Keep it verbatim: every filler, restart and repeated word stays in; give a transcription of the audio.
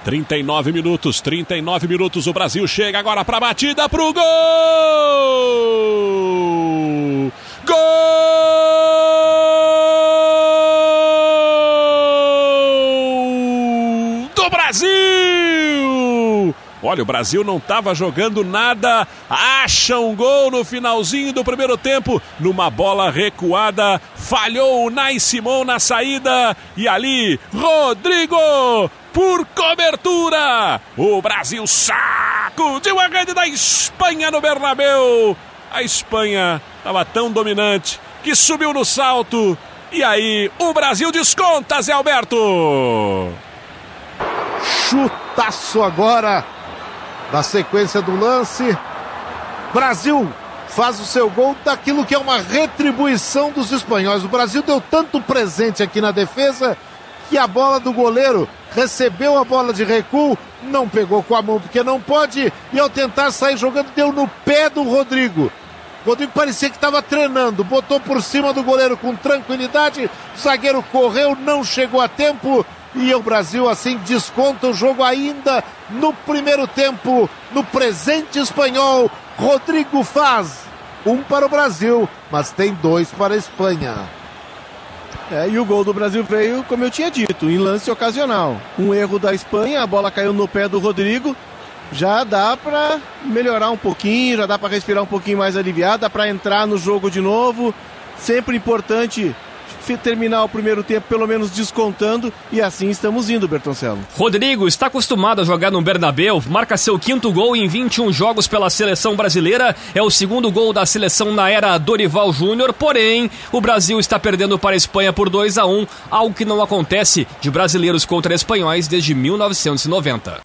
trinta e nove minutos, trinta e nove minutos, o Brasil chega agora para a batida, pro gol! Gol do Brasil! Olha, o Brasil não estava jogando nada, acha um gol no finalzinho do primeiro tempo, numa bola recuada, falhou o Nai Simão na saída, e ali, Rodrigo, por cobertura, o Brasil sacudiu a rede da Espanha no Bernabéu. A Espanha estava tão dominante que subiu no salto, e aí o Brasil desconta, Zé Alberto. Chutaço agora na sequência do lance. Brasil faz o seu gol daquilo que é uma retribuição dos espanhóis. O Brasil deu tanto presente aqui na defesa que a bola do goleiro recebeu a bola de recuo, não pegou com a mão porque não pode, e ao tentar sair jogando deu no pé do Rodrigo. O Rodrigo parecia que estava treinando, botou por cima do goleiro com tranquilidade, o zagueiro correu, não chegou a tempo, e o Brasil assim desconta o jogo ainda no primeiro tempo, no presente espanhol. Rodrigo faz um para o Brasil, mas tem dois para a Espanha. É, e o gol do Brasil veio, como eu tinha dito, em lance ocasional. Um erro da Espanha, a bola caiu no pé do Rodrigo. Já dá para melhorar um pouquinho, já dá para respirar um pouquinho mais aliviado, dá para entrar no jogo de novo. Sempre importante terminar o primeiro tempo pelo menos descontando, e assim estamos indo, Bertoncello. Rodrigo está acostumado a jogar no Bernabéu, marca seu quinto gol em vinte e um jogos pela seleção brasileira, é o segundo gol da seleção na era Dorival Júnior, porém o Brasil está perdendo para a Espanha por dois a um, algo que não acontece de brasileiros contra espanhóis desde mil novecentos e noventa.